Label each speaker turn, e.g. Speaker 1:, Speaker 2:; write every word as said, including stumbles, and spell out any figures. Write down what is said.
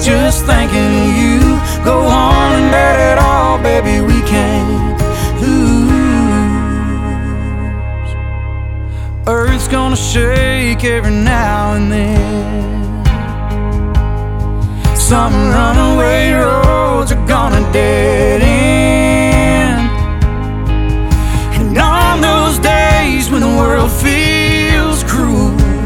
Speaker 1: just thinking of you. Go on and bet it all, baby, we can't lose. Earth's gonna shake every now and then. Some runaway roads are